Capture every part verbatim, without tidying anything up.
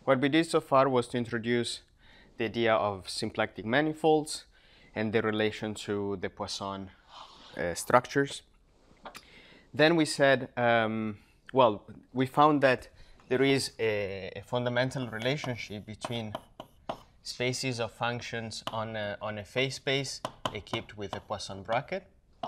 what we did so far was to introduce the idea of symplectic manifolds and the relation to the Poisson uh, structures. Then we said, um, well, we found that there is a, a fundamental relationship between spaces of functions on a, on a phase space equipped with a Poisson bracket,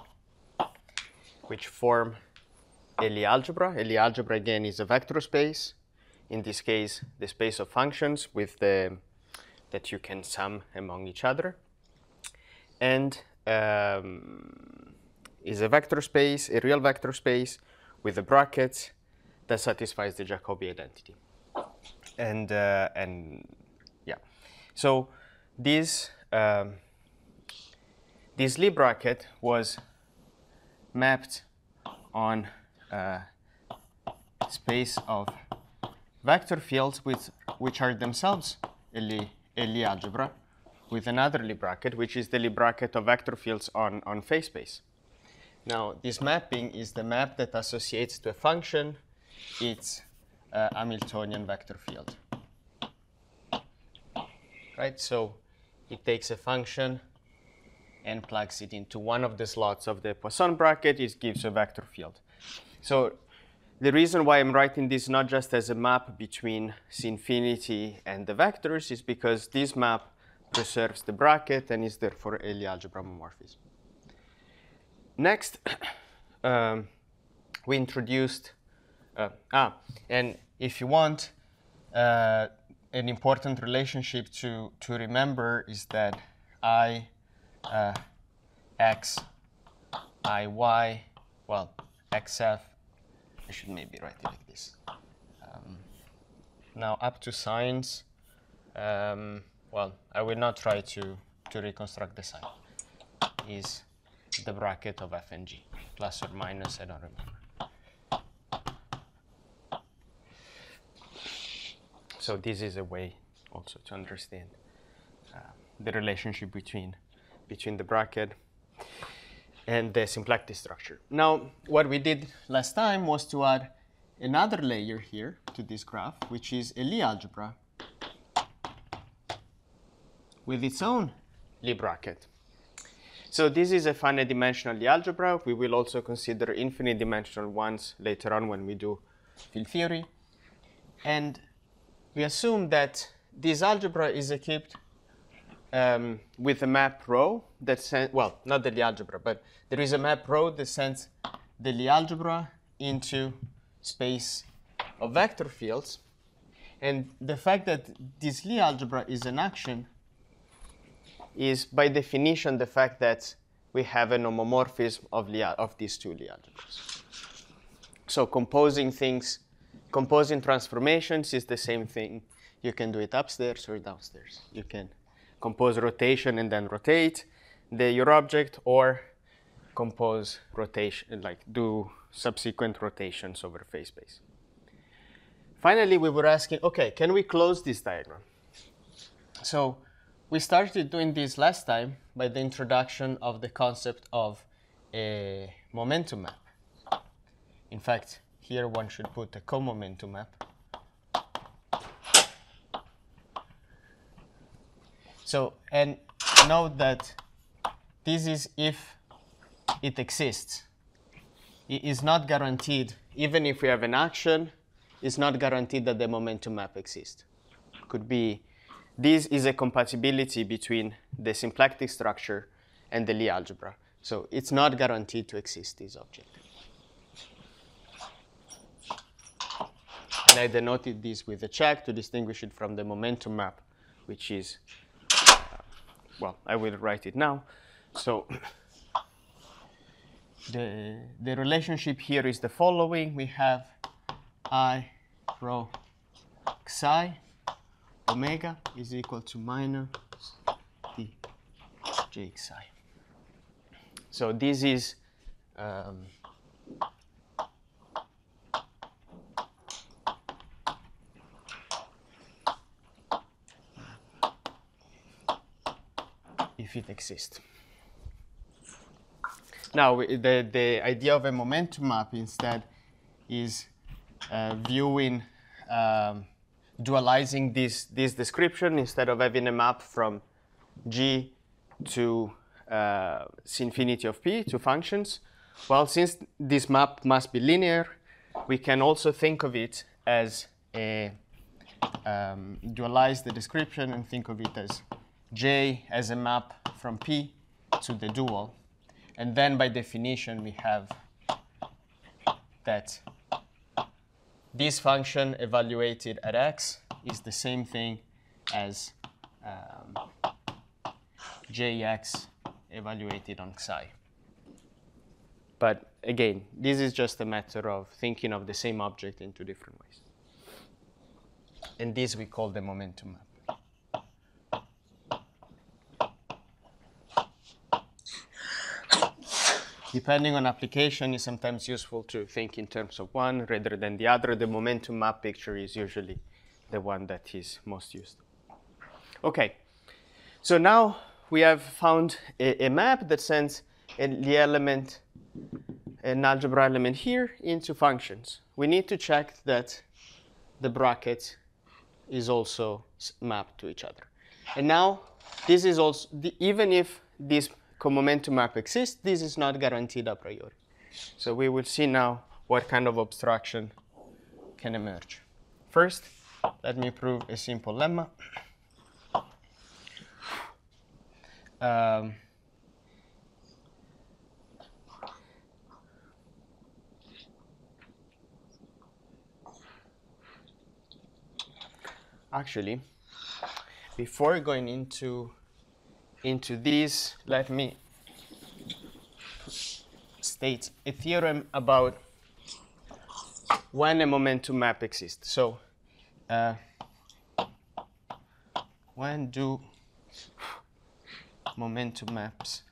which form a Lie algebra. A Lie algebra, again, is a vector space. In this case, the space of functions with the, that you can sum among each other. And um, is a vector space, a real vector space with a bracket that satisfies the Jacobi identity. And, uh, and yeah, so this, um, this Lie bracket was mapped on a space of vector fields with, which are themselves a Lie, a Lie algebra with another Lie bracket, which is the Lie bracket of vector fields on, on phase space. Now, this mapping is the map that associates to a function its uh, Hamiltonian vector field. Right? So it takes a function and plugs it into one of the slots of the Poisson bracket. It gives a vector field. So the reason why I'm writing this not just as a map between C infinity and the vectors is because this map preserves the bracket and is therefore a Lie algebra homomorphism. Next, um, we introduced, uh, ah, and if you want, uh, an important relationship to, to remember is that I, uh, x, I, y, well, xf, I should maybe write it like this. Um, now up to signs, um, well, I will not try to, to reconstruct the sign, is the bracket of f and g, plus or minus, I don't remember. So this is a way also to understand uh, the relationship between, between the bracket and the symplectic structure. Now, what we did last time was to add another layer here to this graph, which is a Lie algebra with its own Lie bracket. So this is a finite dimensional Lie algebra. We will also consider infinite dimensional ones later on when we do field theory. And we assume that this algebra is equipped um, with a map rho that sends, well, not the Lie algebra, but there is a map rho that sends the Lie algebra into space of vector fields. And the fact that this Lie algebra is an action is by definition the fact that we have an homomorphism of, Lie, of these two Lie algebras. So composing things, composing transformations is the same thing. You can do it upstairs or downstairs. You can compose rotation and then rotate the, your object, or compose rotation, like do subsequent rotations over phase space. Finally, we were asking, okay, can we close this diagram? So we started doing this last time by the introduction of the concept of a momentum map. In fact, here one should put a co-momentum map. So, and note that this is if it exists. It is not guaranteed, even if we have an action, it's not guaranteed that the momentum map exists. Could be, this is a compatibility between the symplectic structure and the Lie algebra. So it's not guaranteed to exist, this object. And I denoted this with a check to distinguish it from the momentum map, which is, uh, well, I will write it now. So the, the relationship here is the following. We have I rho xi omega is equal to minus d jxi. So this is um, if it exists. Now, the, the idea of a momentum map instead is uh, viewing um, dualizing this, this description, instead of having a map from G to uh, infinity of P to functions, well, since this map must be linear, we can also think of it as a, um, dualize the description and think of it as J as a map from P to the dual. And then by definition, we have that this function evaluated at x is the same thing as um, Jx evaluated on psi. But again, this is just a matter of thinking of the same object in two different ways. And this we call the momentum map. Depending on application, it's sometimes useful to think in terms of one rather than the other. The momentum map picture is usually the one that is most used. OK, so now we have found a, a map that sends a, the element, an algebra element here, into functions. We need to check that the bracket is also mapped to each other. And now, this is also, the, even if this momentum map exists, this is not guaranteed a priori. So we will see now what kind of abstraction can emerge. First, let me prove a simple lemma. Um, actually, before going into into this, let me state a theorem about when a momentum map exists. So, uh, when do momentum maps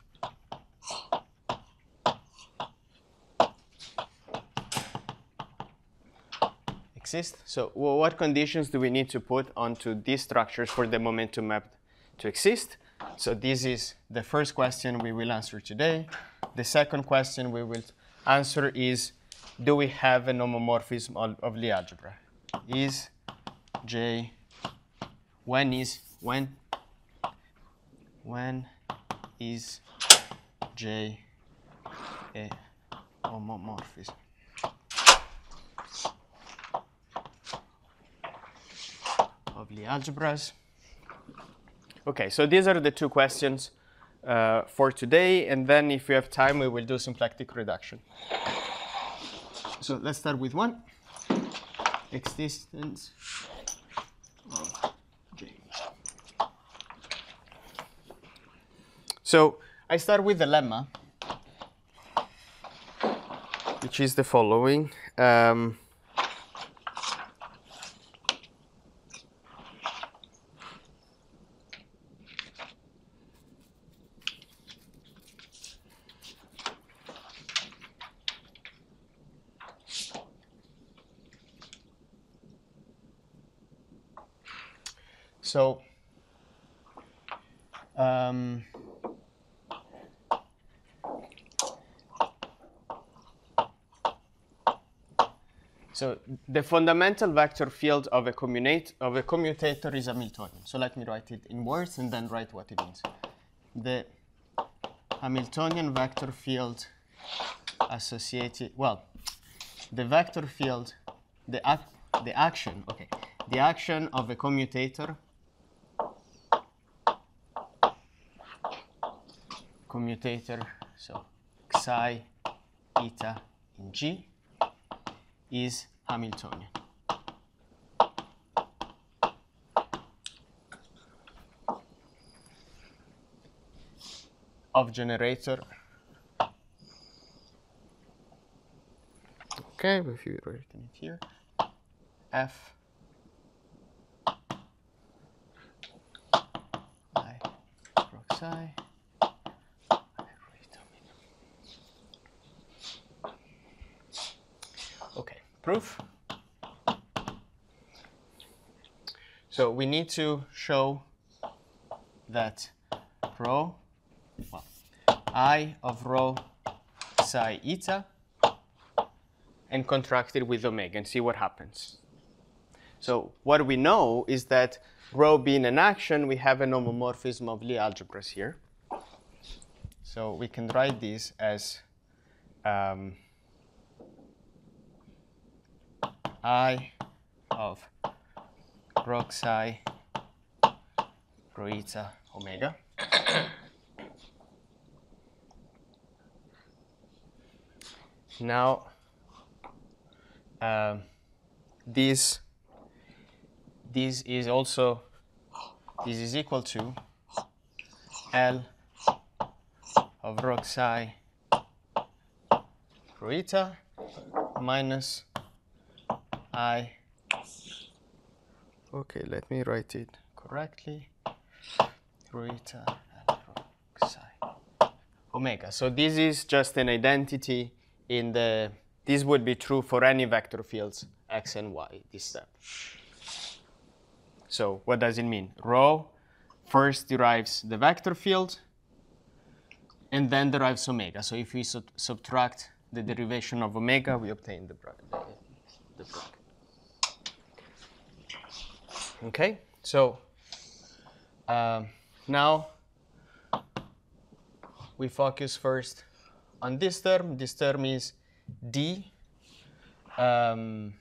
exist? So, well, what conditions do we need to put onto these structures for the momentum map to exist? So this is the first question we will answer today. The second question we will answer is, do we have an homomorphism of, of Lie algebra? Is J, when is, when, when is J a homomorphism? Of Lie algebras. OK, so these are the two questions uh, for today. And then if we have time, we will do symplectic reduction. So let's start with one. Existence of J. So I start with the lemma, which is the following. Um, So, um, so the fundamental vector field of a, commute, of a commutator is Hamiltonian. So let me write it in words and then write what it means. The Hamiltonian vector field associated, well, the vector field, the, ac the action, okay, the action of a commutator commutator, so psi eta in G is Hamiltonian. Of generator. Okay, if you write it here, F I proc psi. Okay, proof. So we need to show that rho, well, I of rho psi eta, and contract it with omega and see what happens. So what we know is that rho being an action, we have an homomorphism of Lie algebras here. So we can write this as um, I of rho psi rho eta omega. Now, um, this this is also this is equal to L of rho psi rho eta minus I. Okay, let me write it correctly. Rho eta and rho psi omega. So this is just an identity in the. This would be true for any vector fields x and y. This step. So what does it mean? Rho first derives the vector field, and then derives omega. So if we sub subtract the derivation of omega, we obtain the bracket. The, the bracket. Okay, so um, now we focus first on this term. This term is d. Um,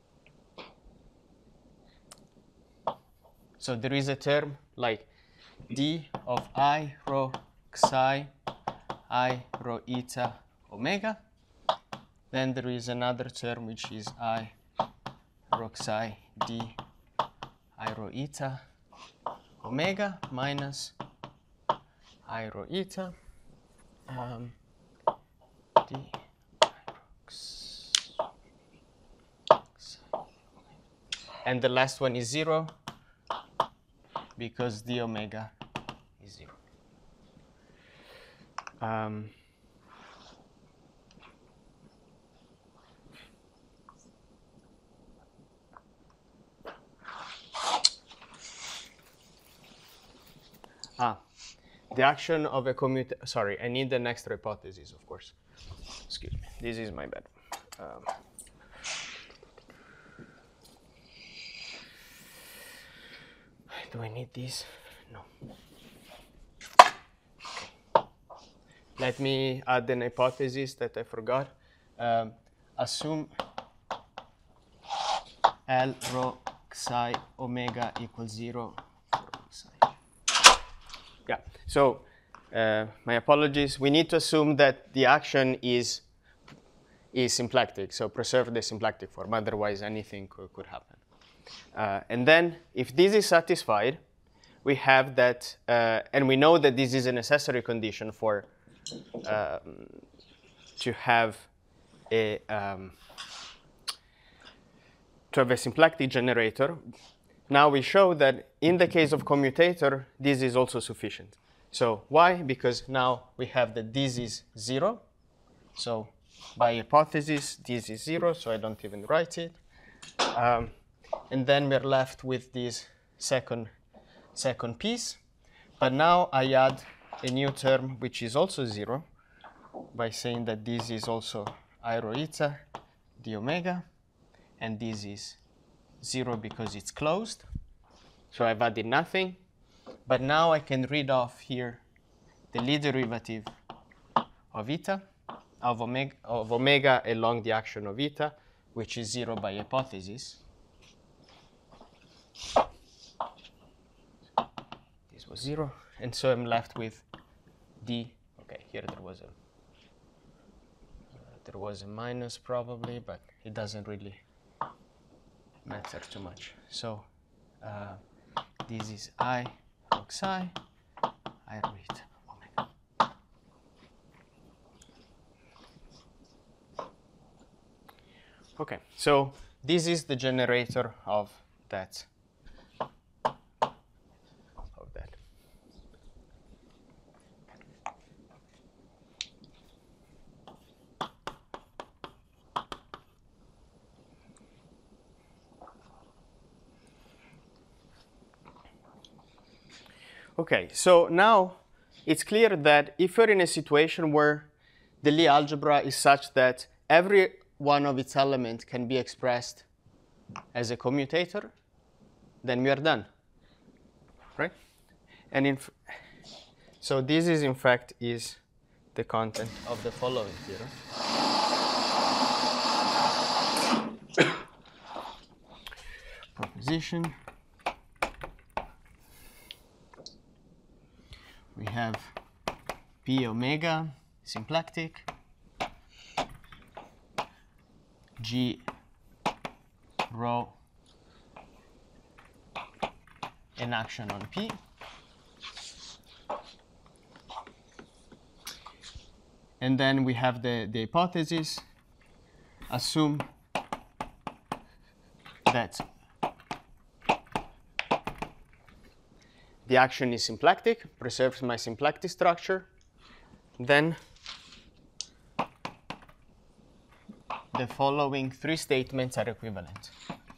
so there is a term like d of I rho psi I rho eta omega. Then there is another term which is I rho psi d I rho eta omega minus I rho eta um, d I rho psi. And the last one is zero because d omega is zero. Um, ah, the action of a commutator. Sorry, I need the next hypothesis, of course. Excuse me. This is my bad. Um, do I need this? No. Let me add an hypothesis that I forgot. Um, assume L rho psi omega equals zero for psi. Yeah, so uh, my apologies. We need to assume that the action is, is symplectic, so preserve the symplectic form. Otherwise, anything could, could happen. Uh, and then, if this is satisfied, we have that, uh, and we know that this is a necessary condition for Um, to have a um, to have a symplectic generator. Now we show that in the case of commutator, this is also sufficient. So why? Because now we have that this is zero. So by hypothesis, this is zero. So I don't even write it. Um, and then we're left with this second second piece. But now I add a new term which is also zero by saying that this is also I rho eta d omega, and this is zero because it's closed. So I've added nothing, but now I can read off here the Lie derivative of eta, of omega, of omega along the action of eta, which is zero by hypothesis. This was zero, and so I'm left with d. Okay, here there was a uh, there was a minus probably, but it doesn't really matter too much. So uh, this is I rho psi I rho eta omega. Okay, so this is the generator of that. Okay, so now it's clear that if you're in a situation where the Lie algebra is such that every one of its elements can be expressed as a commutator, then we are done, right? And in f so this is in fact is the content of the following theorem. Proposition. We have P omega symplectic, G rho an action on P, and then we have the, the hypothesis. Assume that the action is symplectic, preserves my symplectic structure, then the following three statements are equivalent.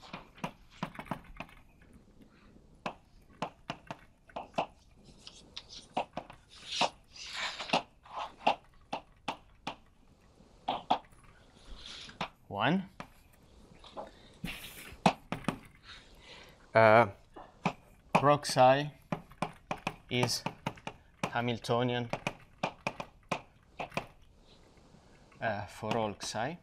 One, uh, rho psi is Hamiltonian uh, for all psi.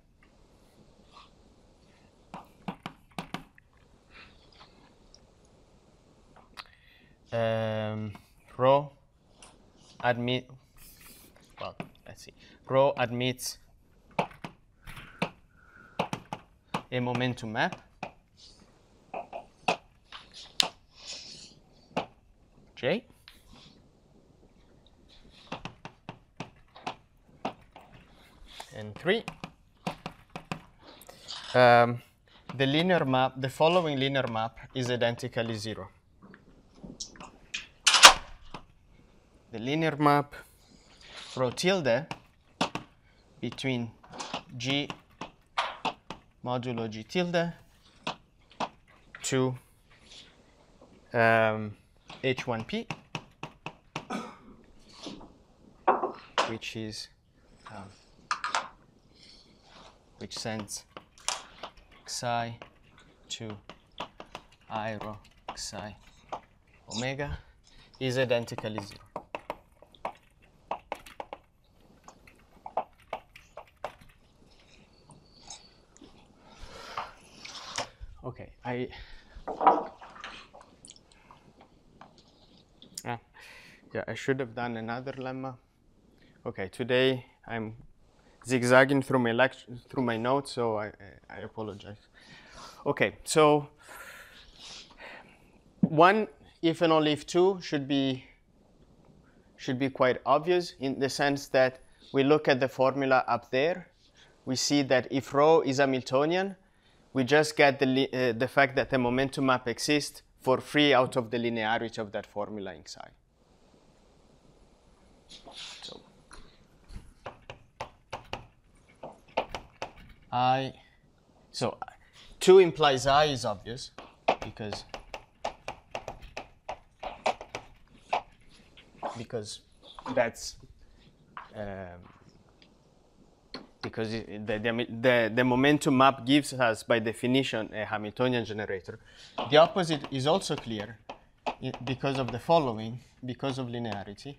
Um, rho admit, well, let's see, rho admits a momentum map J. And three, um, the linear map, the following linear map is identically zero. The linear map rho tilde between G modulo G tilde to um, H one P, which is um, which sends psi to I rho psi omega is identically zero. Okay, I ah, yeah, I should have done another lemma. Okay, today I'm zigzagging through my lecture, through my notes, so I, I apologize. Okay, so one if and only if two should be should be quite obvious in the sense that we look at the formula up there, we see that if rho is Hamiltonian, we just get the, uh, the fact that the momentum map exists for free out of the linearity of that formula in psi. So I, so two implies I is obvious because because that's um, because it, the, the, the momentum map gives us, by definition, a Hamiltonian generator. The opposite is also clear because of the following, because of linearity.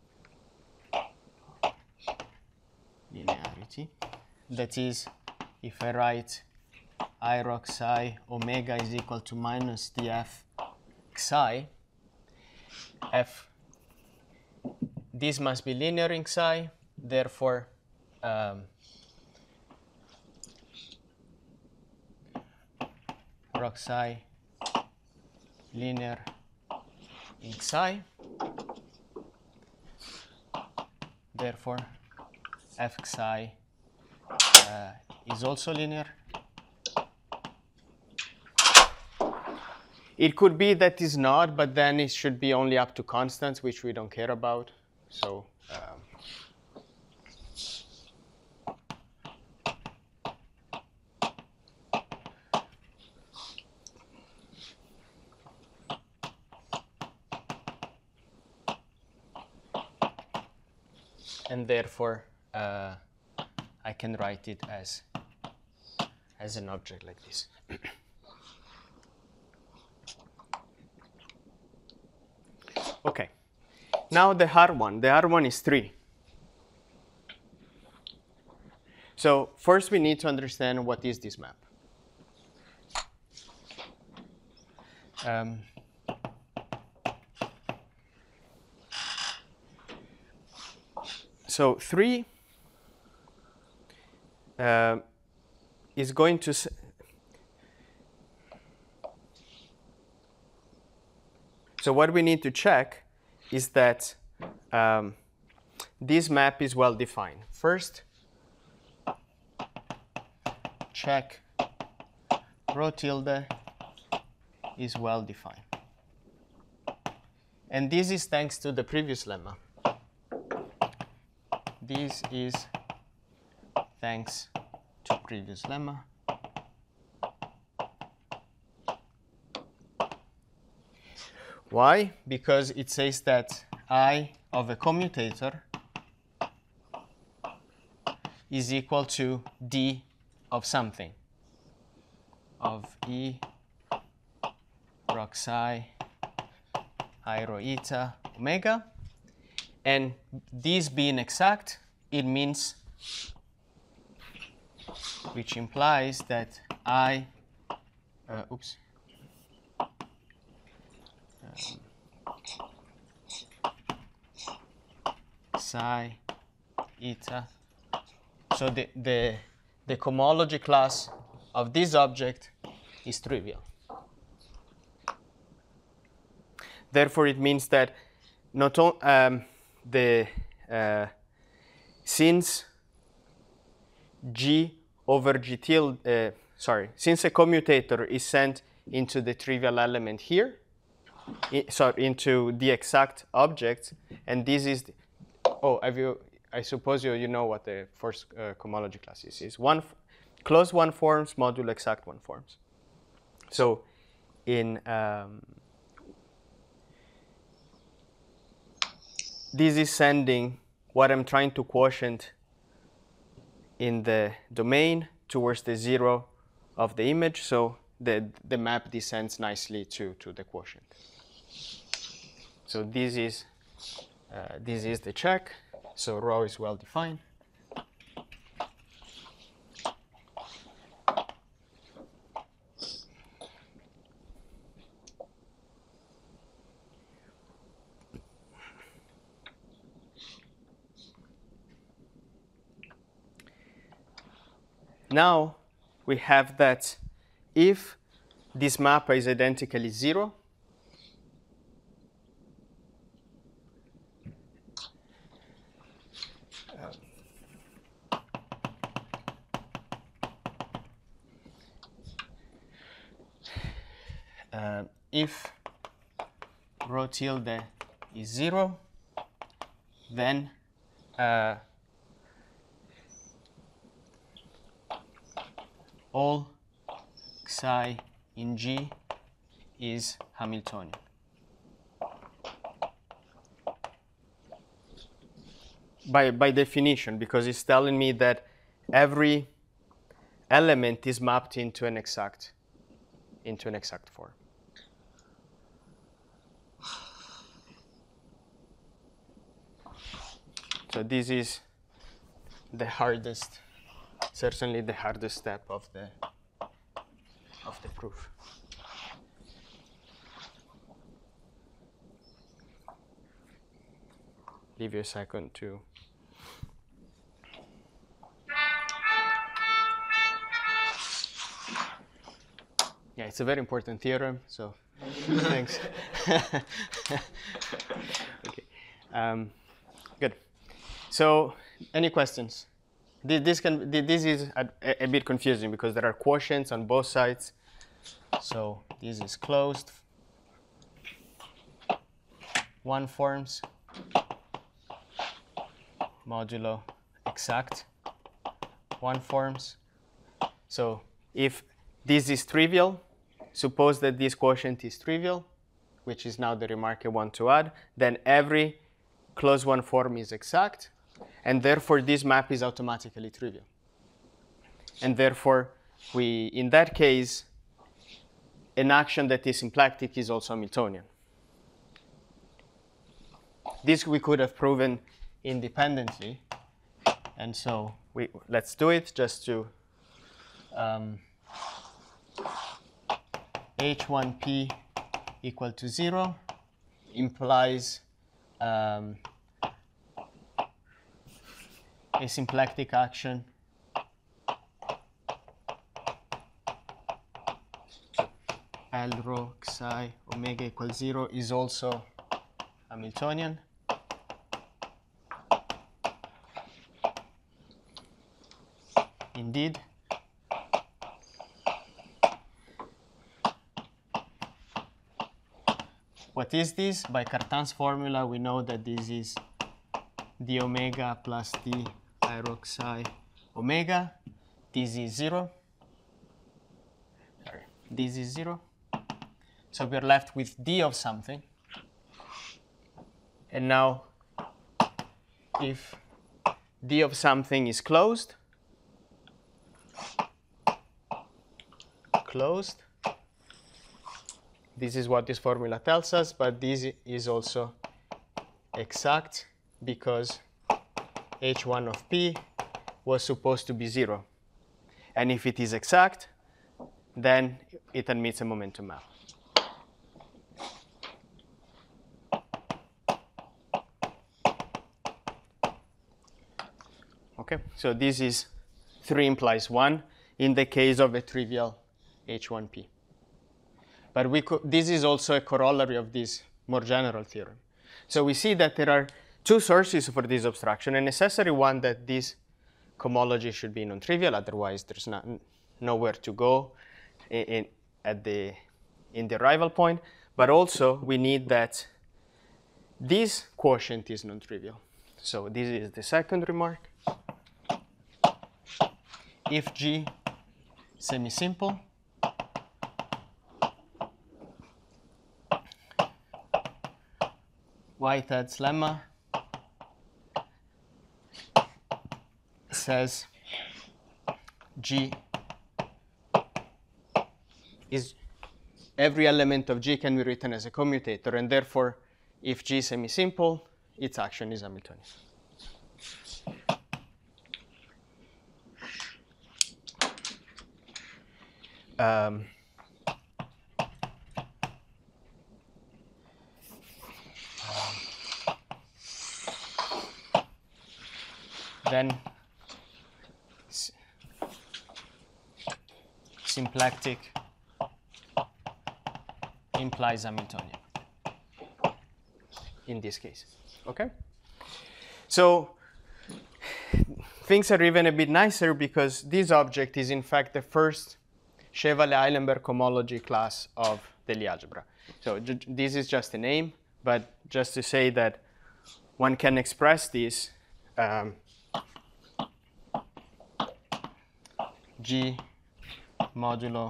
Linearity. That is, if I write I rho psi omega is equal to minus df psi, f, this must be linear in psi, therefore, um, rho psi linear in psi, therefore f psi uh, is also linear. It could be that it's not, but then it should be only up to constants, which we don't care about. So um, and therefore uh, I can write it as as an object like this. Okay. Now the hard one. The hard one is three. So first we need to understand what is this map. Um, so three uh, is going to s so what we need to check is that um, this map is well defined. First, check rho tilde is well defined. And this is thanks to the previous lemma. This is thanks to previous lemma. Why? Because it says that I of a commutator is equal to d of something, of e rho psi I rho eta omega. And this being exact, it means, which implies that I, uh, oops, um, psi eta. So the, the, the cohomology class of this object is trivial. Therefore, it means that not only um, the uh, since G over G tilde, uh, sorry, since a commutator is sent into the trivial element here, I, sorry, into the exact object, and this is, the, oh, have you, I suppose you, you know what the first uh, cohomology class is. Is one closed one forms modulo exact one forms. So in um, this is sending what I'm trying to quotient in the domain towards the zero of the image, so the, the map descends nicely to, to the quotient. So this is, uh, this is the check, so rho is well defined. Now we have that if this map is identically zero, uh, if rho tilde is zero, then uh, all psi in G is Hamiltonian. By, by definition, because it's telling me that every element is mapped into an exact, into an exact form. So this is the hardest, certainly the hardest step of the of the proof. Give you a second to. Yeah, it's a very important theorem, so thanks. Okay, um, good. So, any questions? This can this is a, a bit confusing because there are quotients on both sides. So this is closed. One forms modulo exact one forms. So if this is trivial, suppose that this quotient is trivial, which is now the remark I want to add, then every closed one form is exact, and therefore this map is automatically trivial. And therefore, we, in that case, an action that is symplectic is also Hamiltonian. this we could have proven independently. And so we, let's do it just to um, H one P equal to zero implies um, a symplectic action L rho psi omega equals zero is also Hamiltonian. Indeed. What is this? By Cartan's formula, we know that this is d omega plus d I rho psi omega. This is zero. Sorry, this is zero. So we're left with d of something. And now, if d of something is closed, closed, this is what this formula tells us, but this is also exact because H one of P was supposed to be zero. And if it is exact, then it admits a momentum map. Okay, so this is three implies one in the case of a trivial H one P. But we could, this is also a corollary of this more general theorem. So we see that there are two sources for this obstruction, a necessary one that this cohomology should be non-trivial, otherwise there's not, nowhere to go in, in, at the, in the arrival point, but also we need that this quotient is non-trivial. So this is the second remark. If G semi-simple, Whitehead's lemma says G is every element of G can be written as a commutator, and therefore, if G is semi-simple, its action is Hamiltonian. Um, then symplectic implies Hamiltonian in this case. Okay? So things are even a bit nicer because this object is in fact the first Chevalley-Eilenberg cohomology class of the Lie algebra. So this is just a name, but just to say that one can express this um, G modulo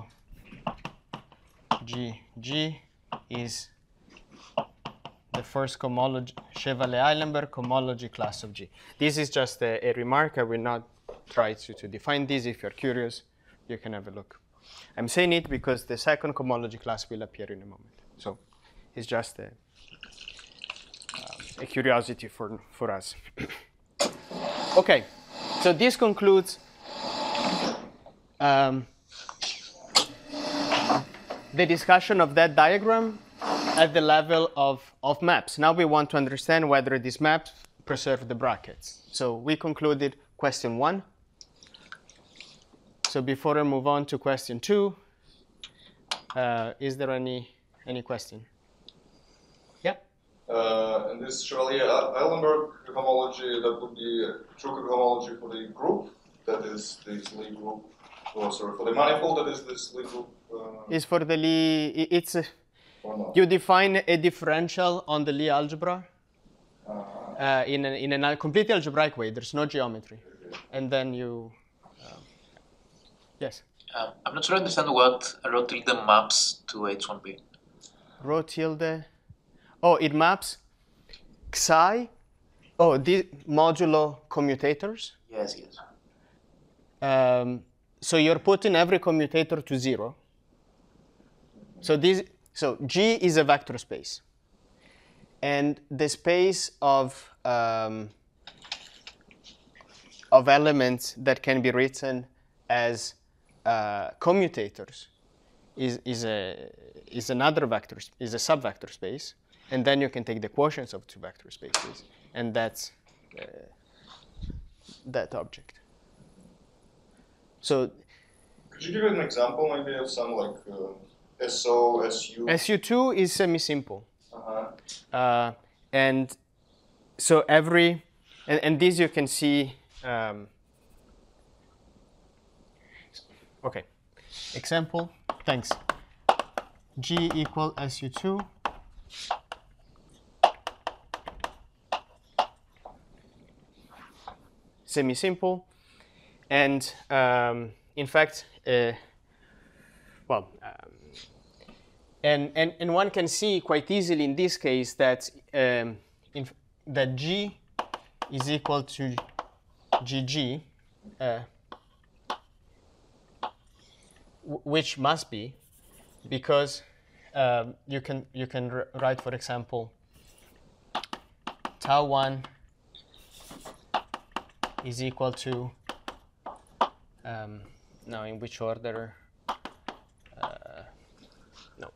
G G is the first cohomology, Chevalley-Eilenberg cohomology class of G. This is just a, a remark. I will not try to, to define this. If you're curious, you can have a look. I'm saying it because the second cohomology class will appear in a moment. So it's just a, uh, a curiosity for, for us. OK, so this concludes um, the discussion of that diagram at the level of, of maps. Now we want to understand whether these maps preserve the brackets. So we concluded question one. So before I move on to question two, uh, is there any any question? Yeah. Uh, in this Chevalley-Eilenberg cohomology, that would be a true cohomology for the group, that is this Lie group. Oh, sorry, for the manifold, that is this Lie group. Uh, is for the Lie. It's a, you define a differential on the Lie algebra uh-huh. uh, in a, in a completely algebraic way. There's no geometry, okay. And then you. Yes? Um, I'm not sure I understand what rho tilde maps to H one P. Rho tilde. Oh, it maps psi. Oh, the modulo commutators. Yes, yes. Um, so you're putting every commutator to zero. So this, so G is a vector space. and the space of um, of elements that can be written as uh, commutators is is a is another vector is a subvector space, and then you can take the quotients of two vector spaces, and that's uh, that object. So, could you give an example maybe of some like uh, S O, S U? S U two is semi-simple. Uh-huh. Uh, and so every, and, and this you can see, um, okay, example, thanks. G equal S U two. Semi-simple. And um, in fact, uh, well, um, and, and, and one can see quite easily in this case that, um, in, that G is equal to G G, uh, which must be, because um, you can you can write, for example, tau one is equal to um, now in which order? Uh, no.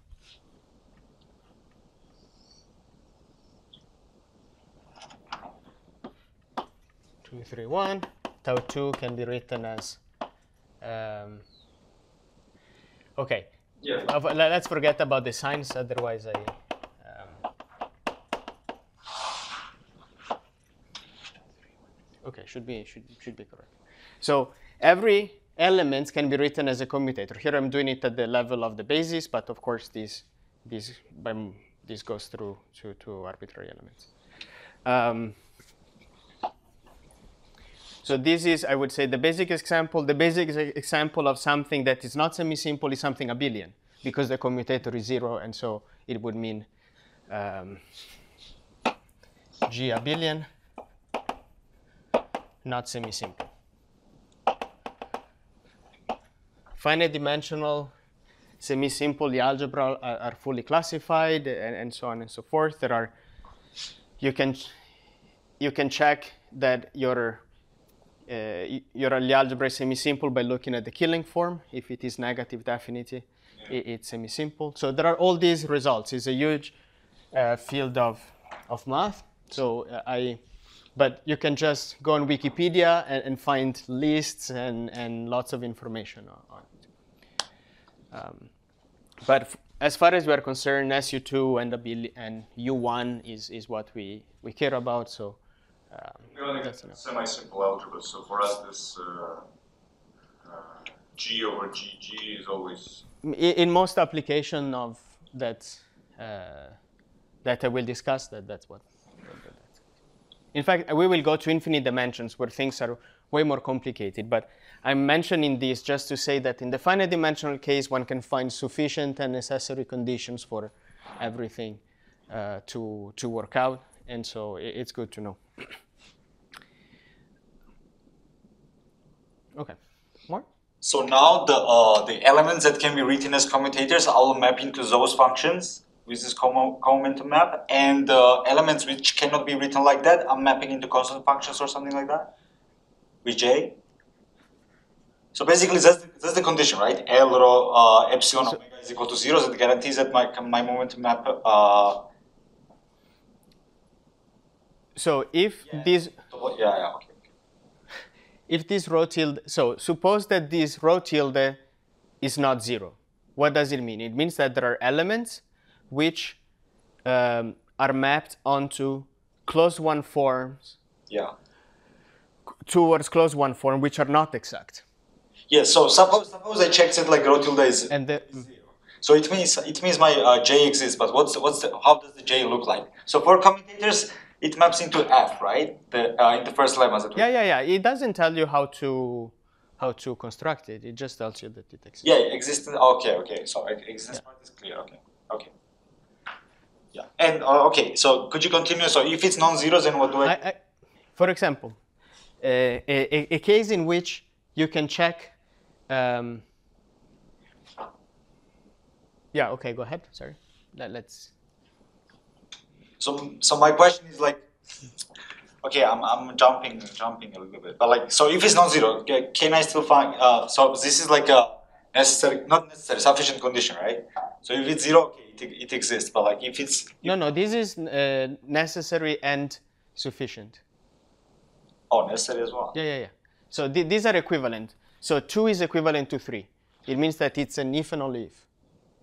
Two, three, one. Tau two can be written as. Um, okay. Yeah. Uh, let's forget about the signs, otherwise I. Um, okay, should be should should be correct. So every element can be written as a commutator. Here I'm doing it at the level of the basis, but of course this this by, this goes through to to arbitrary elements. Um, So this is, I would say, the basic example. The basic example of something that is not semi-simple is something abelian, because the commutator is zero, and so it would mean um, G abelian, not semi-simple. Finite dimensional, semi-simple, the algebra are, are fully classified, and, and so on and so forth. There are, you can, you can check that your Uh, your algebra is semi-simple by looking at the Killing form. If it is negative definity, it, it's semi-simple. So there are all these results. It's a huge uh, field of, of math. So uh, I, but you can just go on Wikipedia and, and find lists and, and lots of information on, on it. Um, but f as far as we are concerned, S U two and, and U one is, is what we, we care about. So. Um, that's semi-simple algebra. So for us, this uh, uh, G over G G is always. In most application of that uh, that I will discuss, that that's what. In fact, we will go to infinite dimensions where things are way more complicated. But I'm mentioning this just to say that in the finite dimensional case, one can find sufficient and necessary conditions for everything uh, to to work out, and so it's good to know. Okay, more? So now the uh, the elements that can be written as commutators, I'll map into those functions with this co-momentum map, and the uh, elements which cannot be written like that, I'm mapping into constant functions or something like that with J. So basically, that's the, that's the condition, right? L rho uh, epsilon so, omega is equal to zero. That guarantees that my my momentum map. Uh, so if yeah. this. Yeah, yeah, okay. If this rho tilde, so suppose that this rho tilde is not zero. What does it mean? It means that there are elements which um, are mapped onto closed one forms. Yeah. Towards closed one form, which are not exact. Yeah. So suppose suppose I checked it like rho tilde is and the, zero. So it means it means my uh, J exists, but what's what's the, how does the J look like? So for commutators, it maps into F, right? The uh, in the first lemma. Yeah, yeah, yeah. It doesn't tell you how to how to construct it. It just tells you that it exists. Yeah, it exists. Okay, okay. So it exists yeah. part is clear. Okay, okay. Yeah. And uh, okay. So could you continue? So if it's non-zero, then what do I? I, I for example, uh, a, a case in which you can check. Um, yeah. Okay. Go ahead. Sorry. Let, let's. So, so my question is like, okay, I'm, I'm jumping, jumping a little bit, but like, so if it's non-zero, can I still find, uh, so this is like a necessary, not necessary, sufficient condition, right? So if it's zero, okay, it, it exists, but like if it's... No, no, this is uh, necessary and sufficient. Oh, necessary as well? Yeah, yeah, yeah. So th these are equivalent. So two is equivalent to three. It means that it's an if and only if.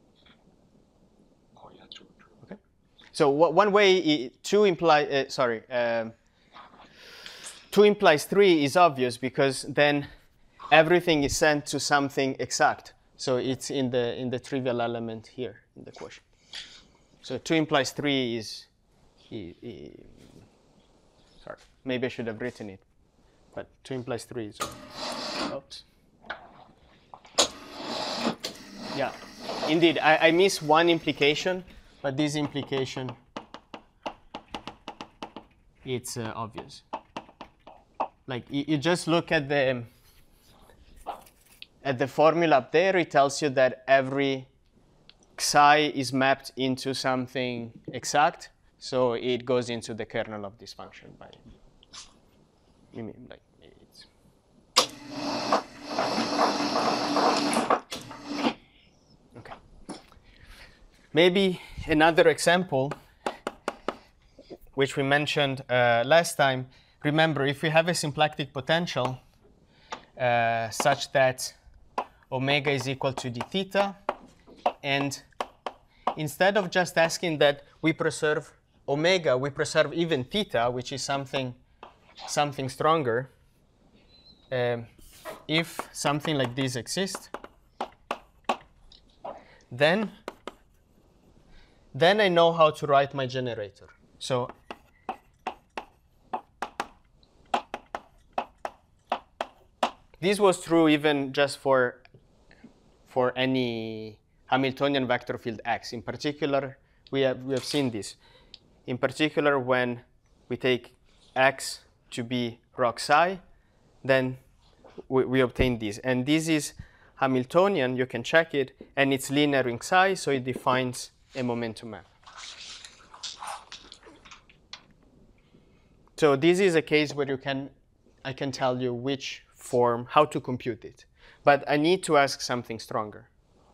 Oh, yeah, true, true. Okay. So one way, I, two imply, uh, sorry, um, two implies three is obvious because then everything is sent to something exact. So it's in the in the trivial element here in the quotient. So two implies three is, I, I, sorry, maybe I should have written it, but two implies three is, oops. Yeah, indeed, I, I miss one implication, but this implication, it's uh, obvious. Like you, you just look at the at the formula up there, it tells you that every psi is mapped into something exact, so it goes into the kernel of this function. By, I mean, like it's. Okay. Maybe another example, which we mentioned uh, last time. Remember, if we have a symplectic potential uh, such that omega is equal to d theta, and instead of just asking that we preserve omega, we preserve even theta, which is something, something stronger. Um, if something like this exists, then, then I know how to write my generator. So this was true even just for, for any Hamiltonian vector field X. In particular, we have, we have seen this. In particular, when we take X to be rho psi, then we, we obtain this. And this is Hamiltonian, you can check it, and it's linear in psi, so it defines a momentum map. So this is a case where you can, I can tell you which form, how to compute it. But I need to ask something stronger.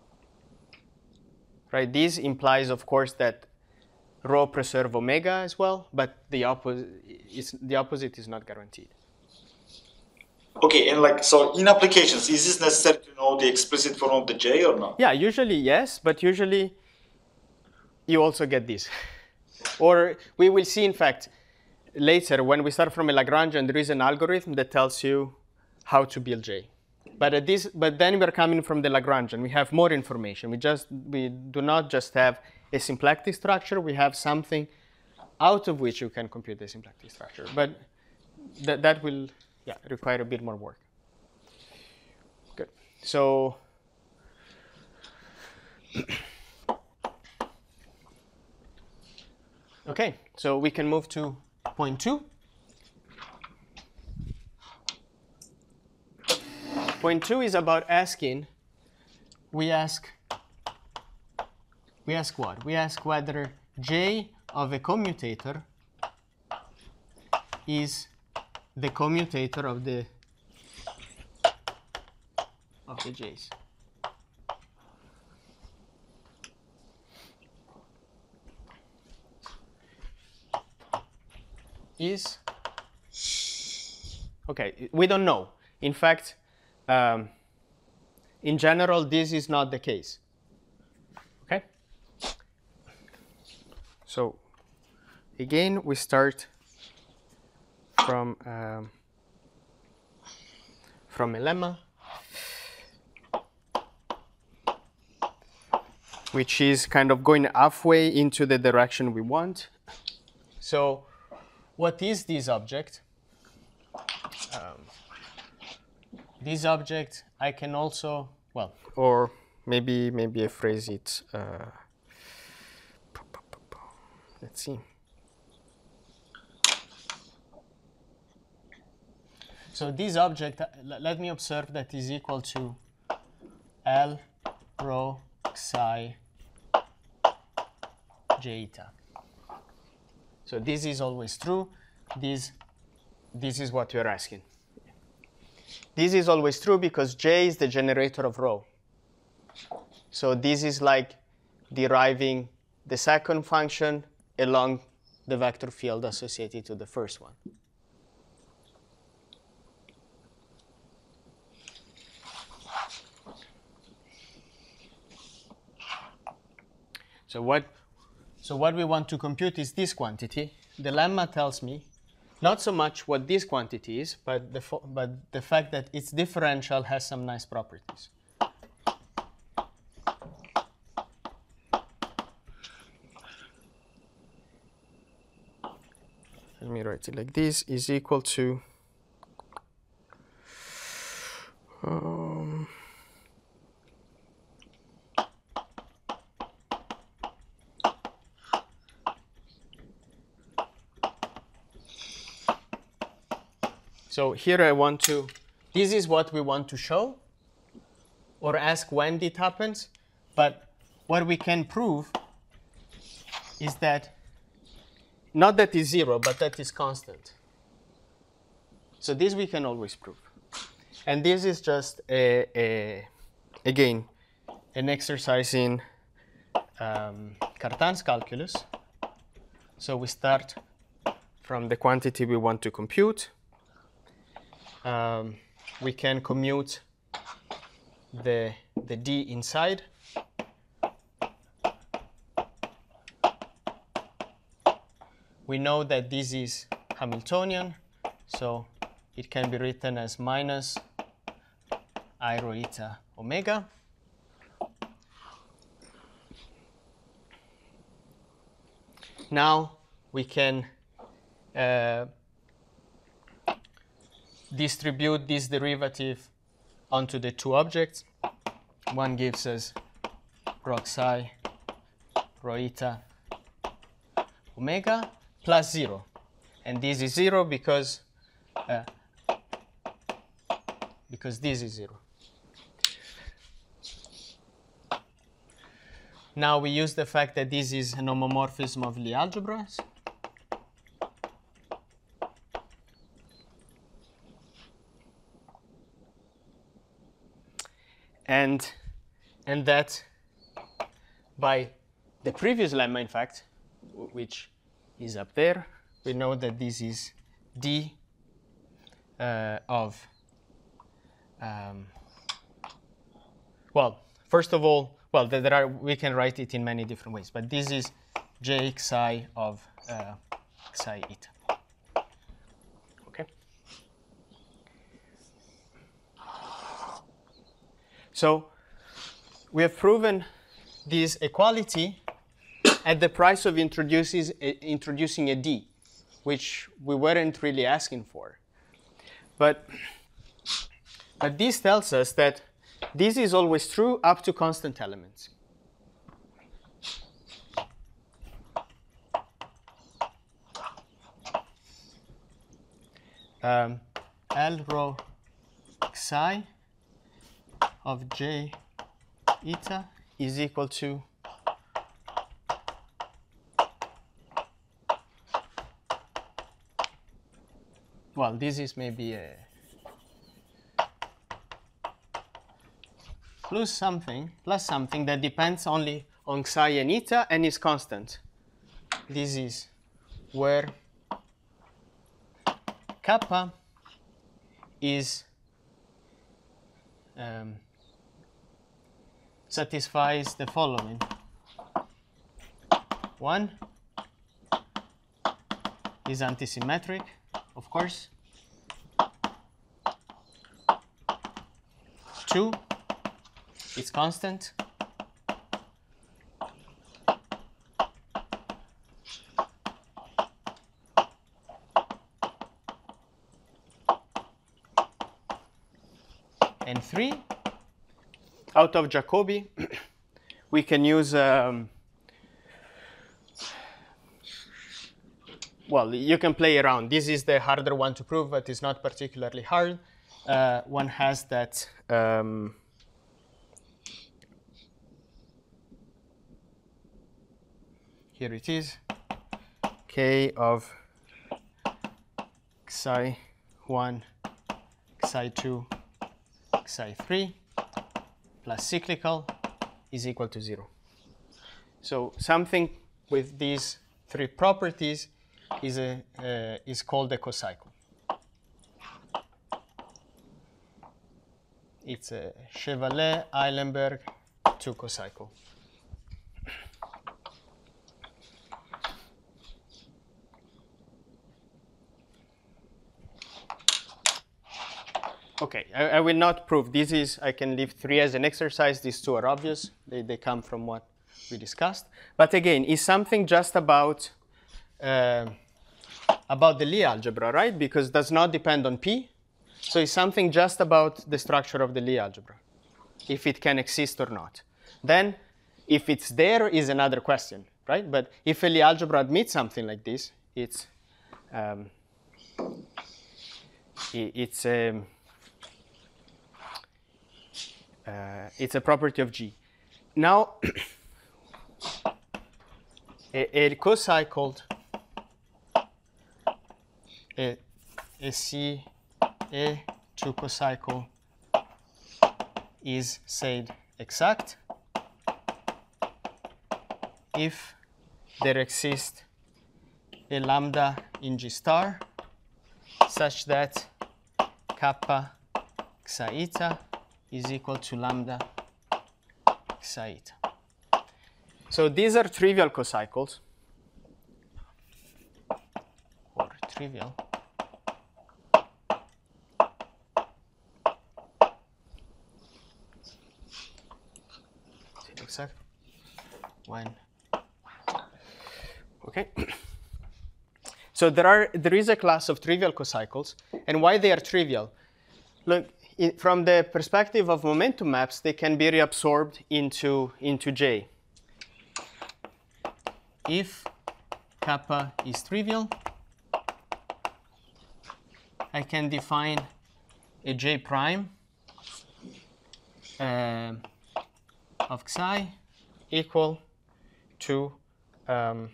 Right? This implies, of course, that rho preserve omega as well, but the opposite is, the opposite is not guaranteed. Okay, and like, so in applications, is this necessary to know the explicit form of the J or not? Yeah, usually yes, but usually you also get this. Or we will see, in fact, later when we start from a Lagrangian, there is an algorithm that tells you how to build J. But at this, but then we're coming from the Lagrangian. We have more information. We just we do not just have a symplectic structure. We have something out of which you can compute the symplectic structure. But that that will yeah require a bit more work. Good. So okay. So we can move to point two. Point two is about asking, we ask, we ask what? We ask whether J of a commutator is the commutator of the, of the J's. Is, okay, we don't know. In fact, Um, in general, this is not the case. Okay? So, again, we start from, um, from a lemma, which is kind of going halfway into the direction we want. So, what is this object? Um, This object, I can also, well, or maybe maybe I phrase it, uh, let's see. So this object, uh, let me observe that is equal to L rho psi j eta. So this is always true. This, this is what you're asking. This is always true because J is the generator of rho. So this is like deriving the second function along the vector field associated to the first one. So what, so what we want to compute is this quantity. The lemma tells me not so much what this quantity is, but the, but the fact that its differential has some nice properties. Let me write it like this, is equal to um, so here I want to, this is what we want to show or ask when it happens, but what we can prove is that not that is zero, but that is constant. So this we can always prove. And this is just, a, a, again, an exercise in um, Cartan's calculus. So we start from the quantity we want to compute. Um, we can commute the, the d inside. We know that this is Hamiltonian, so it can be written as minus I rho eta omega. Now we can uh, distribute this derivative onto the two objects. One gives us rho psi rho eta omega plus zero. And this is zero because, uh, because this is zero. Now we use the fact that this is an homomorphism of Lie algebras. And, and that by the previous lemma, in fact, which is up there, we know that this is d uh, of, um, well, first of all, well, there are, we can write it in many different ways, but this is j xi of uh, xi eta. Okay. So we have proven this equality at the price of introduces, uh, introducing a d, which we weren't really asking for. But, but this tells us that this is always true up to constant elements. Um, L rho xi of j eta is equal to well, this is maybe a plus something, plus something that depends only on psi and eta and is constant. This is where kappa is um, satisfies the following. One is antisymmetric, of course. Two, it's constant. And three, out of Jacobi, we can use, um, well, you can play around. This is the harder one to prove, but it's not particularly hard. Uh, one has that um, here it is, k of psi one, psi two, psi three plus cyclical is equal to zero. So something with these three properties is, a, uh, is called a cocycle. It's a Chevalley-Eilenberg two cocycle. Okay, I, I will not prove. This is, I can leave three as an exercise. These two are obvious. They, they come from what we discussed. But again, it's something just about, uh, about the Lie algebra, right? Because it does not depend on P. So it's something just about the structure of the Lie algebra, if it can exist or not. Then, if it's there is another question, right? But if a Lie algebra admits something like this, it's, um, it, it's um, Uh, it's a property of G. Now, a, a cocycled a, a C A two cocycle is said exact if there exists a lambda in G star such that kappa psi eta is equal to lambda psi eta. So these are trivial cocycles, or trivial. Is it exact? When? Okay. So there are there is a class of trivial cocycles, and why they are trivial? Look. In, from the perspective of momentum maps, they can be reabsorbed into, into J. If kappa is trivial, I can define a J prime uh, of psi equal to um,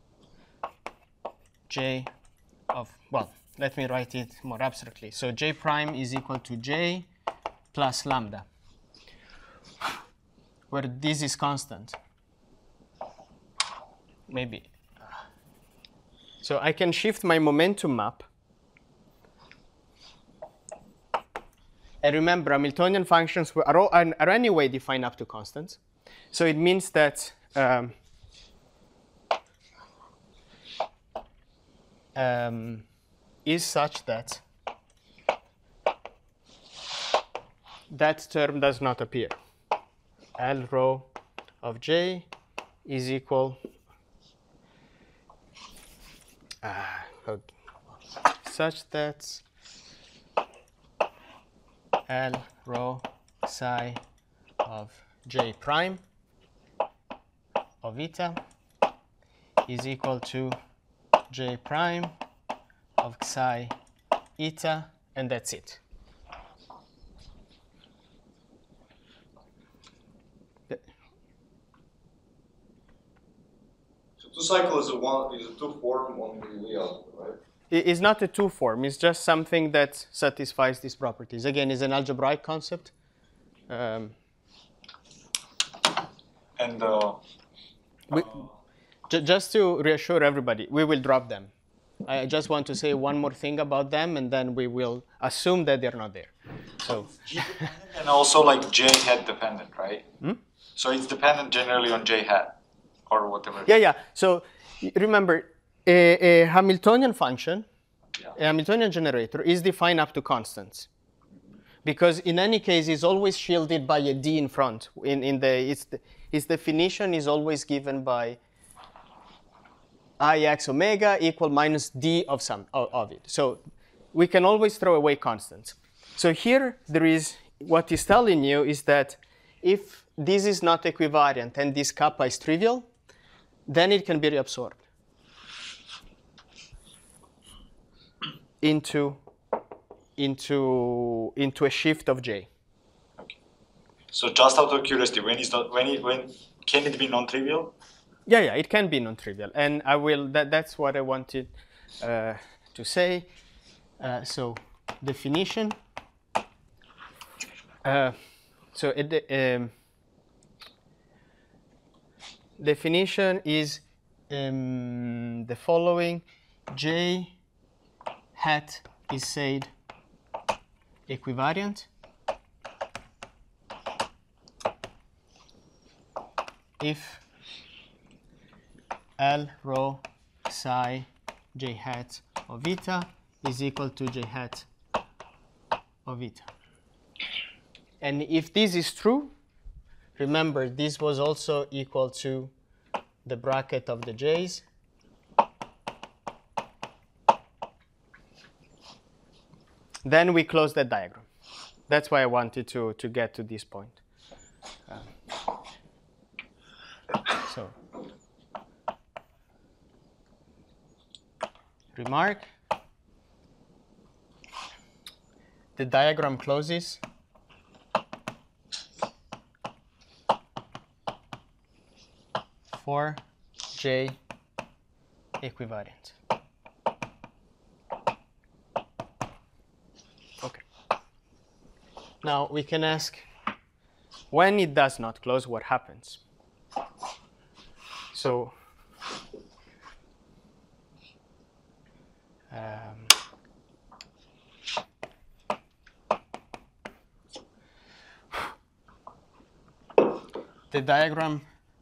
J of, well, let me write it more abstractly. So J prime is equal to J plus lambda, where this is constant. Maybe. So I can shift my momentum map. And remember, Hamiltonian functions are, all, are anyway defined up to constants. So it means that um, um, is such that that term does not appear. L rho of J is equal uh, such that L rho psi of J prime of eta is equal to J prime of psi eta, and that's it. So two cycle is a one is a two form on the Lie algebra, right? It is not a two form. It's just something that satisfies these properties. Again, it's an algebraic concept. Um, And uh, we, j just to reassure everybody, we will drop them. I just want to say one more thing about them, and then we will assume that they're not there. So, and also like J hat dependent, right? Hmm? So it's dependent generally on J hat or whatever. yeah, yeah. So remember, a, a Hamiltonian function, Yeah. a Hamiltonian generator, is defined up to constants, because in any case, it's always shielded by a d in front. In in the its the, its definition is always given by I x omega equal minus d of some of, of it. So we can always throw away constants. So here there is what is telling you is that if this is not equivariant and this kappa is trivial, then it can be reabsorbed into into into a shift of J. Okay. So just out of curiosity, when is not when it when can it be non-trivial? Yeah, yeah, it can be non-trivial, and I will. That that's what I wanted uh, to say. Uh, so, definition. Uh, so, it, um, definition is um, the following: J hat is said equivariant if L rho psi j hat of eta is equal to j hat of eta. And if this is true, remember this was also equal to the bracket of the j's. Then we close that diagram. That's why I wanted to, to get to this point. Um, so, remark, the diagram closes for J equivariant. Okay. Now we can ask, when it does not close, what happens? So, um, the diagram.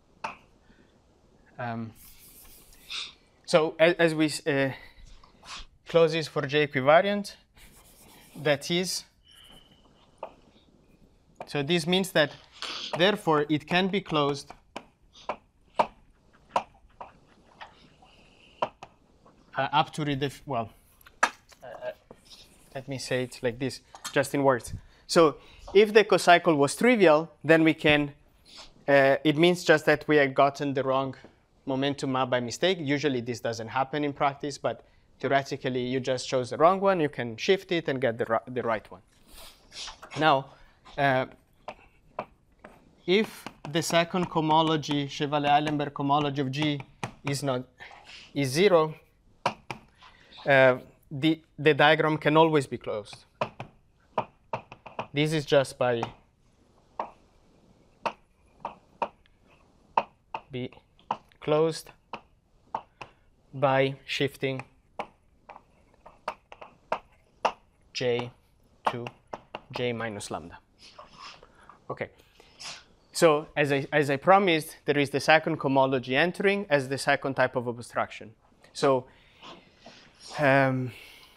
Um, so as, as we uh, closes for J equivariant, that is. So this means that, therefore, it can be closed uh, up to redef. Well, uh, let me say it like this, just in words. So if the cocycle was trivial, then we can. Uh, it means just that we had gotten the wrong momentum map by mistake. Usually this doesn't happen in practice, but theoretically you just chose the wrong one. You can shift it and get the, the right one. Now, uh, if the second cohomology, Chevalier-Eilenberg cohomology of G is not is zero, uh, the, the diagram can always be closed. This is just by be closed by shifting J to J minus lambda. Okay. So as I, as I promised, there is the second cohomology entering as the second type of obstruction. So um,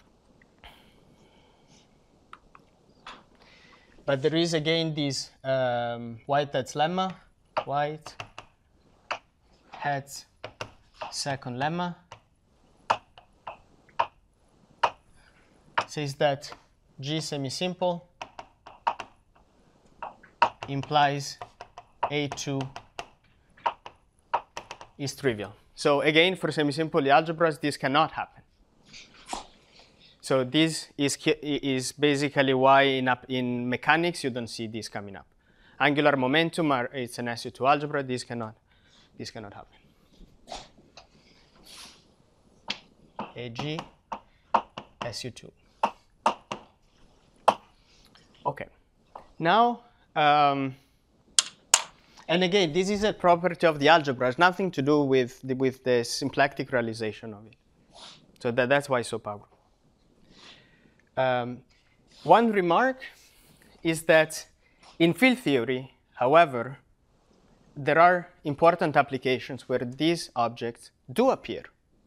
but there is again this um, Whitehead's lemma, White Head's second lemma, says that G semisimple implies A two is trivial. So again, for semisimple algebras, this cannot happen. So this is, is basically why in, up, in mechanics you don't see this coming up. Angular momentum, are, it's an S U two algebra. This cannot, this cannot happen. A G S U two. Okay. Now, um, and again, this is a property of the algebra. It has nothing to do with the, with the symplectic realization of it. So that, that's why it's so powerful. Um, one remark is that in field theory, however, there are important applications where these objects do appear.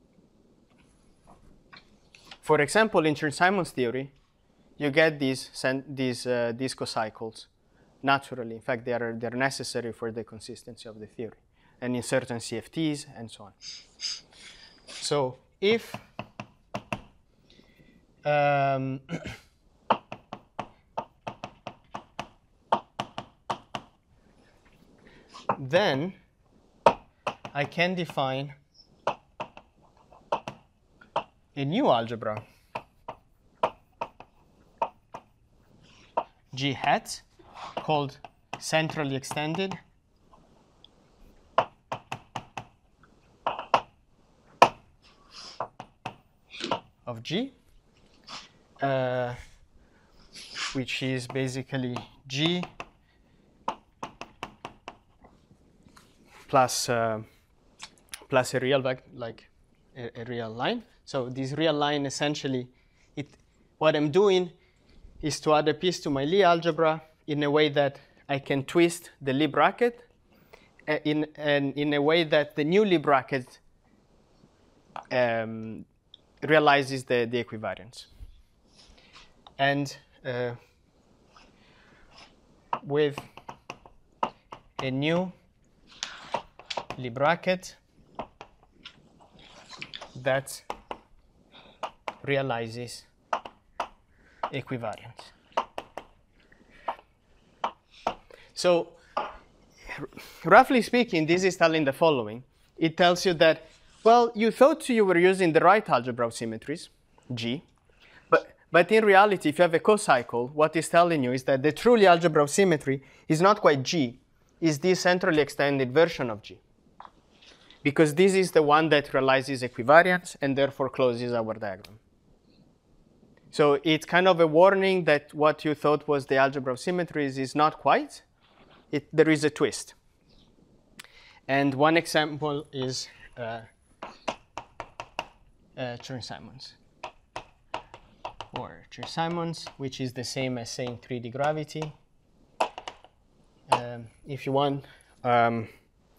For example, in Chern-Simons theory, you get these, these, uh, these cocycles naturally. In fact, they are, they are necessary for the consistency of the theory, and in certain C F Ts and so on. So if um, then I can define a new algebra, G hat, called centrally extended of G, uh, which is basically G plus uh, plus a real vec like a, a real line. So this real line essentially, it what I'm doing is to add a piece to my Lie algebra in a way that I can twist the Lie bracket uh, in and in a way that the new Lie bracket um, realizes the, the equivariance. And uh, with a new Lie bracket that realizes equivariance. So, roughly speaking, this is telling the following. It tells you that, well, you thought you were using the right algebra of symmetries, G, but, but in reality, if you have a cocycle, what it's telling you is that the true Lie algebra of symmetry is not quite G, it's the centrally extended version of G. Because this is the one that realizes equivariance and therefore closes our diagram. So it's kind of a warning that what you thought was the algebra of symmetries is not quite. It, there is a twist. And one example is uh, uh, Chern-Simons. Or Chern-Simons, which is the same as saying three D gravity. Um, if you want. Um,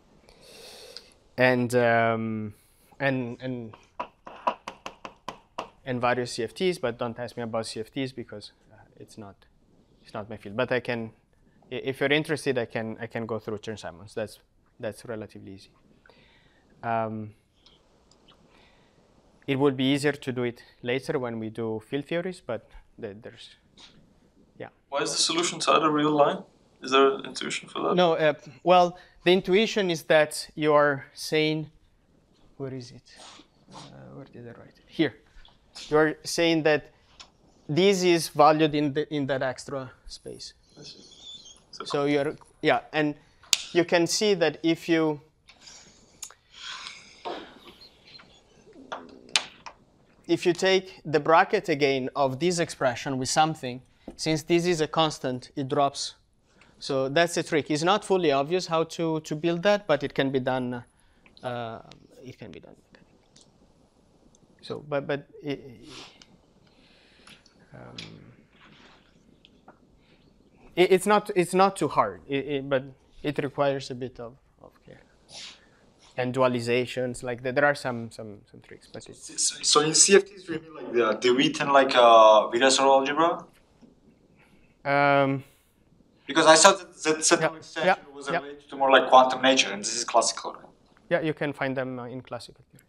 and, um, and, and and various C F Ts, but don't ask me about C F Ts because uh, it's not it's not my field. But I can, if you're interested, I can I can go through Chern-Simons. That's that's relatively easy. Um, it would be easier to do it later when we do field theories, but the, there's yeah. Why is the solution to add a real line? Is there an intuition for that? No, uh, well, the intuition is that you are saying, where is it? Uh, where did I write it? Here. You're saying that this is valued in the in that extra space. I see. So, So you're yeah, and you can see that if you if you take the bracket again of this expression with something, since this is a constant, it drops. So that's a trick. It's not fully obvious how to to build that, but it can be done. Uh, it can be done. So, but but it, um, it, it's not it's not too hard. It, it, but it requires a bit of, of care and dualizations. Like the, there are some some some tricks, but it's So, so in C F Ts, do you mean like the, the written like uh, Virasoro algebra? um, Because I thought that, that central Yeah, extension yeah, was yeah. related to more like quantum nature, and this is classical. Right? yeah, you can find them uh, in classical theories.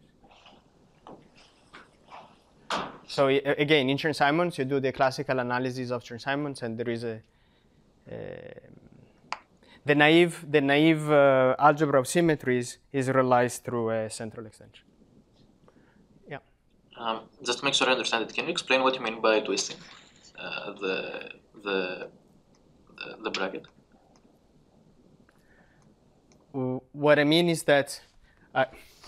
So i- again, in Chern-Simons, you do the classical analysis of Chern-Simons, and there is a um the naive the naive uh, algebra of symmetries is realized through a central extension. Yeah. Um, just to make sure I understand it, can you explain what you mean by twisting uh, the, the the the bracket? W- What I mean is that, I,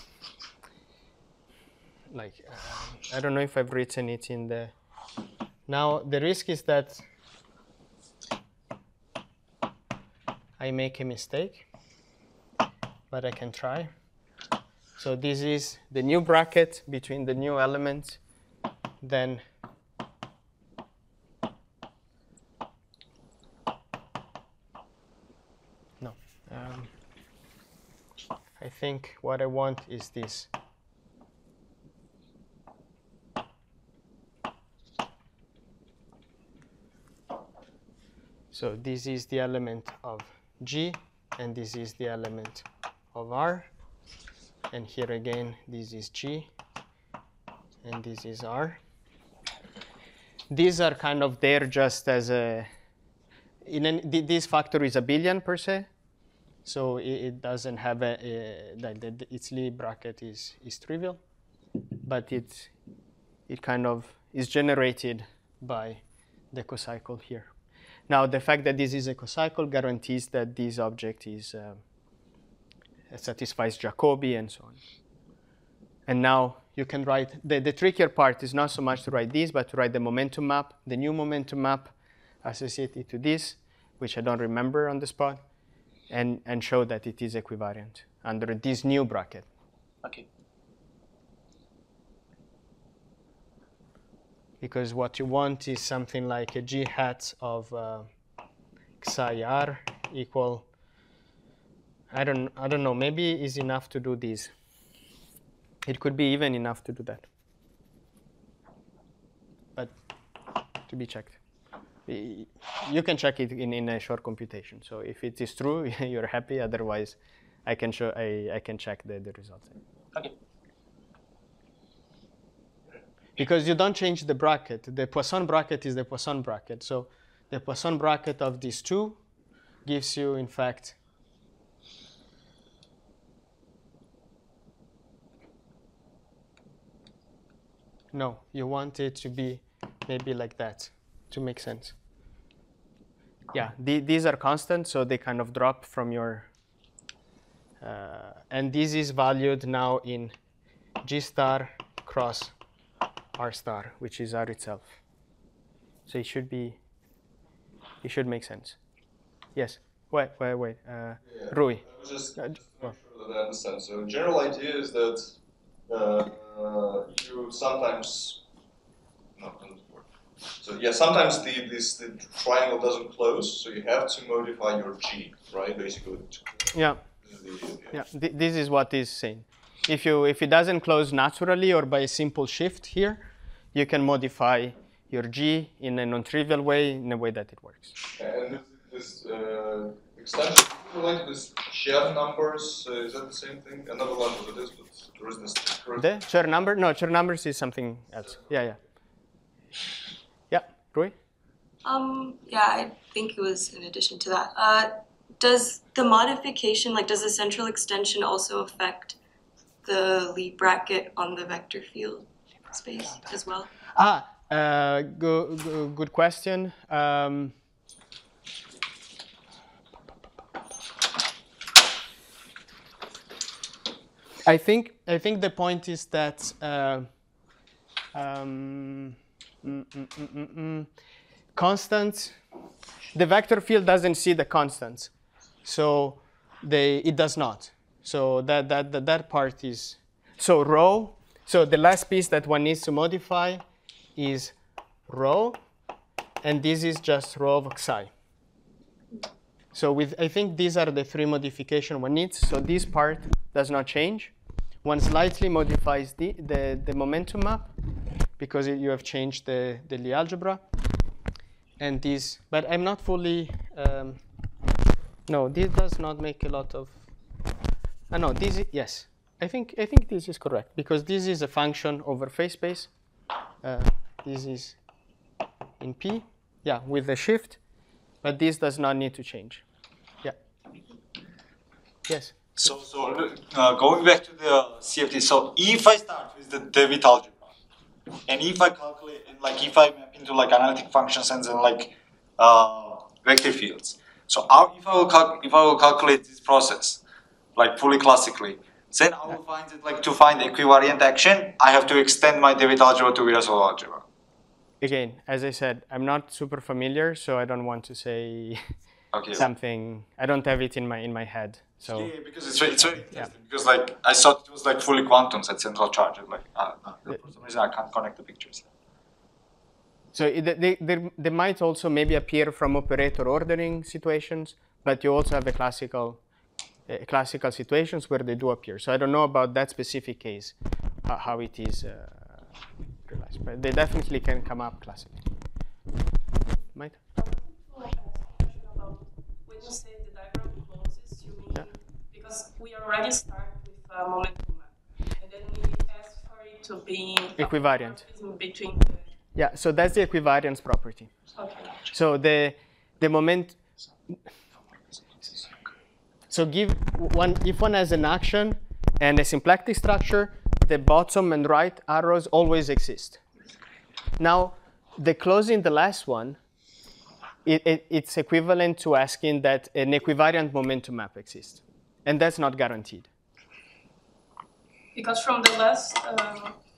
like, uh, I don't know if I've written it in the. Now the risk is that I make a mistake, but I can try. So this is the new bracket between the new element, then no. Um, I think what I want is this. So this is the element of G, and this is the element of R. And here again, this is G, and this is R. These are kind of there just as a, in an, th- this factor is abelian per se, so it, it doesn't have a, a that the, the, its Lie bracket is, is trivial, but it, it kind of is generated by the cocycle here. Now, the fact that this is a cocycle guarantees that this object is uh, satisfies Jacobi and so on. And now you can write, the, the trickier part is not so much to write this, but to write the momentum map, the new momentum map associated to this, which I don't remember on the spot, and, and show that it is equivariant under this new bracket. Okay. Because what you want is something like a g hat of uh, psi r equal, I don't, I don't know, maybe is enough to do this. It could be even enough to do that, but to be checked. You can check it in, in a short computation. So if it is true, you're happy. Otherwise, I can show, I, I can check the, the results. Okay. Because you don't change the bracket. The Poisson bracket is the Poisson bracket. So the Poisson bracket of these two gives you, in fact, no, you want it to be maybe like that to make sense. Yeah, the, these are constant, so they kind of drop from your, uh, and this is valued now in G star cross R star, which is R itself. So it should be, it should make sense. Yes, wait, wait, wait, uh, Yeah. Rui. I was just, Uh, just to well. make sure that I understand. So general idea is that uh, uh, you sometimes no, it doesn't work. So yeah, sometimes the this the triangle doesn't close, so you have to modify your G, right? Basically. Yeah. This is the idea. Yeah, th this is what is saying. If you if it doesn't close naturally or by a simple shift here, you can modify your G in a non-trivial way, in a way that it works. And this, this uh, extension related to this share numbers, uh, is that the same thing? Another one what it is, but there is this. The chair number? No, chair numbers is something else. Yeah, yeah. Yeah, Rui? Um, yeah, I think it was in addition to that. Uh, does the modification, like, does the central extension also affect the Lie bracket on the vector field space as well? Ah, uh, go, go, good question. Um, I think I think the point is that uh, um, mm, mm, mm, mm, mm, constants. The vector field doesn't see the constants, so they it does not. So that that that, that part is so rho. So the last piece that one needs to modify is rho, and this is just rho of psi. So with I think these are the three modifications one needs. So this part does not change. One slightly modifies the, the, the momentum map because it, you have changed the, the Lie algebra. And this, but I'm not fully, um, no, this does not make a lot of, uh, no, this is, yes. I think, I think this is correct because this is a function over phase space. Uh, this is in P, yeah, with the shift, but this does not need to change. Yeah. Yes. So, so uh, going back to the C F T, so if I start with the David algebra, and if I calculate, and like if I map into like analytic functions and then like uh, vector fields, so how, if I will cal if I will calculate this process, like fully classically, then I will find it like to find equivariant action, I have to extend my David algebra to Virasoro algebra. Again, as I said, I'm not super familiar, so I don't want to say Okay. something. I don't have it in my in my head. So Yeah, because it's very, it's very Yeah. interesting. Because like I thought it was like fully quantums at central charge. and, Like uh, uh, for some reason I can't connect the pictures. so it, they, they they might also maybe appear from operator ordering situations, but you also have the classical uh, classical situations where they do appear. So I don't know about that specific case, how, how it is uh, realized, but they definitely can come up classically. Might. When you say the diagram closes, you mean Yeah. because we already start with a momentum map, and then we ask for it to be Equivariant. between the, Yeah. So that's the equivariance property. okay. So the the moment. So give one if one has an action and a symplectic structure, the bottom and right arrows always exist. Now, the closing the last one, it, it, it's equivalent to asking that an equivariant momentum map exists, and that's not guaranteed. Because from the last um,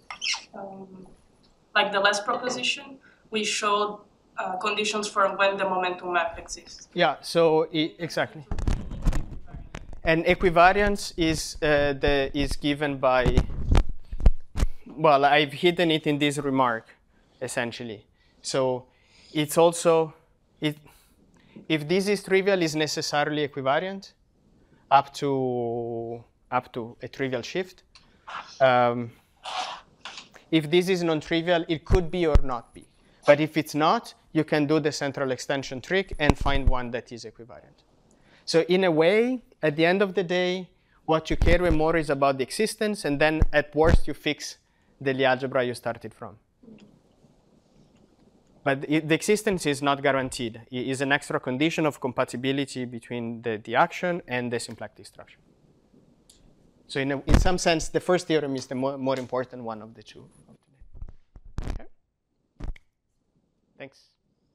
like the last proposition, we showed uh, conditions for when the momentum map exists. Yeah, so I, exactly. And equivariance is uh, the is given by, well, I've hidden it in this remark, essentially. So it's also, it, if this is trivial, is necessarily equivariant up to up to a trivial shift. Um, if this is non-trivial, it could be or not be. But if it's not, you can do the central extension trick and find one that is equivariant. So in a way, at the end of the day, what you care more is about the existence, and then at worst, you fix the Lie algebra you started from. But it, the existence is not guaranteed. It is an extra condition of compatibility between the, the action and the symplectic structure. So in, a, in some sense, the first theorem is the more, more important one of the two. Okay. Thanks.